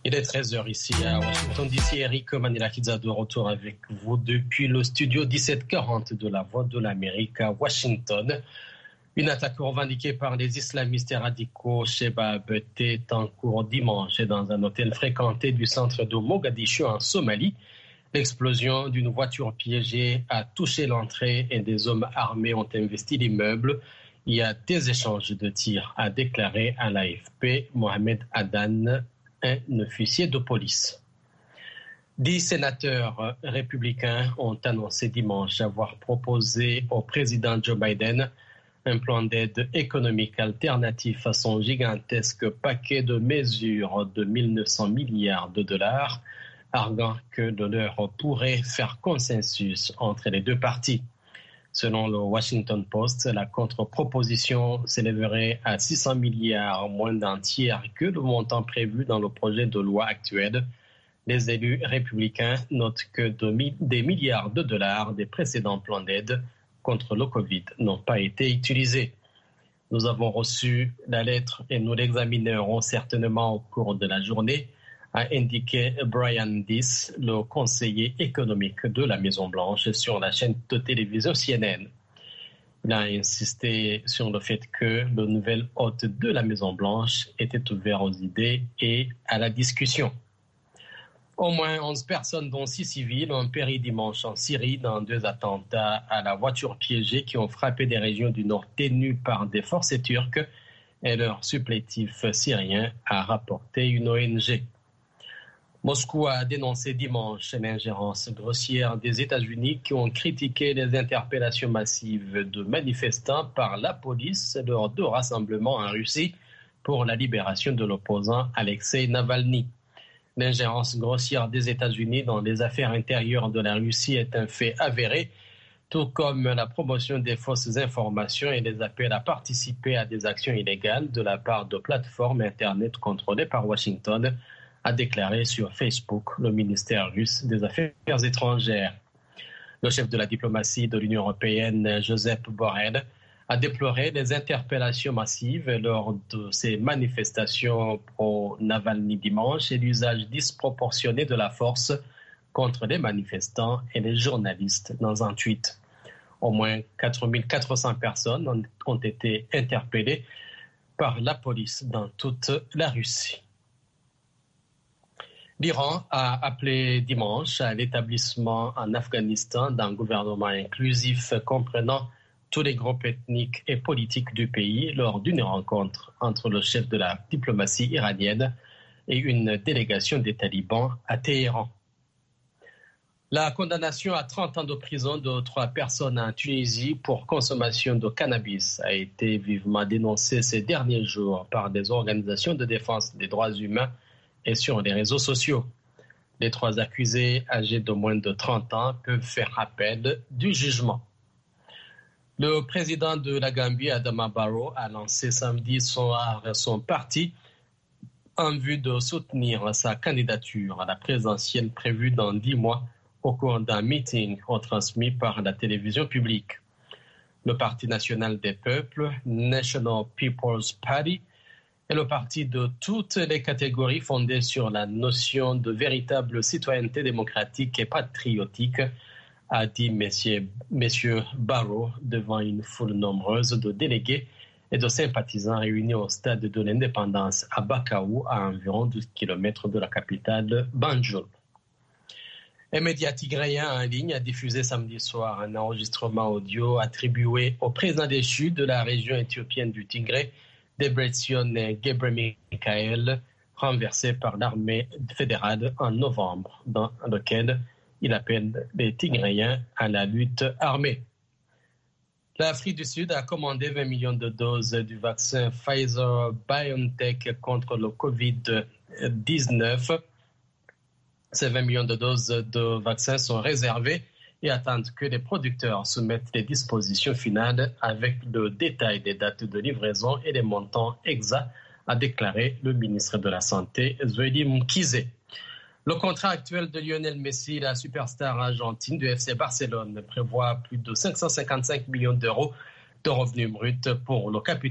Il est 13h ici à Washington DC. Eric Manilakidza de retour avec vous depuis le studio 1740 de la Voix de l'Amérique à Washington. Une attaque revendiquée par les islamistes radicaux Shebab est en cours dimanche dans un hôtel fréquenté du centre de Mogadiscio en Somalie. L'explosion d'une voiture piégée a touché l'entrée et des hommes armés ont investi l'immeuble. Il y a des échanges de tirs, a déclaré à l'AFP Mohamed Adan, un officier de police. 10 sénateurs républicains ont annoncé dimanche avoir proposé au président Joe Biden un plan d'aide économique alternatif à son gigantesque paquet de mesures de 1 900 milliards de dollars, arguant que l'heure pourrait faire consensus entre les deux parties. Selon le Washington Post, la contre-proposition s'élèverait à 600 milliards, moins d'un tiers que le montant prévu dans le projet de loi actuel. Les élus républicains notent que des milliards de dollars des précédents plans d'aide contre le Covid n'ont pas été utilisés. Nous avons reçu la lettre et nous l'examinerons certainement au cours de la journée, a indiqué Brian Deese, le conseiller économique de la Maison-Blanche sur la chaîne de télévision CNN. Il a insisté sur le fait que le nouvel hôte de la Maison-Blanche était ouvert aux idées et à la discussion. Au moins 11 personnes, dont 6 civils, ont péri dimanche en Syrie dans 2 attentats à la voiture piégée qui ont frappé des régions du nord tenues par des forces turques et leurs supplétifs syriens, a rapporté une ONG. Moscou a dénoncé dimanche l'ingérence grossière des États-Unis qui ont critiqué les interpellations massives de manifestants par la police lors de rassemblements en Russie pour la libération de l'opposant Alexei Navalny. L'ingérence grossière des États-Unis dans les affaires intérieures de la Russie est un fait avéré, tout comme la promotion des fausses informations et les appels à participer à des actions illégales de la part de plateformes Internet contrôlées par Washington, a déclaré sur Facebook le ministère russe des Affaires étrangères. Le chef de la diplomatie de l'Union européenne, Josep Borrell, a déploré les interpellations massives lors de ces manifestations pro-Navalny dimanche et l'usage disproportionné de la force contre les manifestants et les journalistes dans un tweet. Au moins 4400 personnes ont été interpellées par la police dans toute la Russie. L'Iran a appelé dimanche à l'établissement en Afghanistan d'un gouvernement inclusif comprenant tous les groupes ethniques et politiques du pays lors d'une rencontre entre le chef de la diplomatie iranienne et une délégation des talibans à Téhéran. La condamnation à 30 ans de prison de 3 personnes en Tunisie pour consommation de cannabis a été vivement dénoncée ces derniers jours par des organisations de défense des droits humains et sur les réseaux sociaux. Les 3 accusés âgés de moins de 30 ans peuvent faire appel du jugement. Le président de la Gambie, Adama Barrow, a lancé samedi soir son parti en vue de soutenir sa candidature à la présidentielle prévue dans 10 mois au cours d'un meeting retransmis par la télévision publique. Le Parti national des peuples, National People's Party, est le parti de toutes les catégories fondé sur la notion de véritable citoyenneté démocratique et patriotique, a dit Monsieur Barrow devant une foule nombreuse de délégués et de sympathisants réunis au stade de l'Indépendance à Bakaou, à environ 12 km de la capitale Banjul. Un média tigréen en ligne a diffusé samedi soir un enregistrement audio attribué au président déchu de la région éthiopienne du Tigré, Debretsion Gebremichael, renversé par l'armée fédérale en novembre, dans lequel il appelle les Tigréens à la lutte armée. L'Afrique du Sud a commandé 20 millions de doses du vaccin Pfizer-BioNTech contre le Covid-19. Ces 20 millions de doses de vaccins sont réservées et attendent que les producteurs soumettent les dispositions finales avec le détail des dates de livraison et les montants exacts, a déclaré le ministre de la Santé, Zweli Mkhize. Le contrat actuel de Lionel Messi, la superstar argentine du FC Barcelone, prévoit plus de 555 millions d'euros de revenus bruts pour le capitaine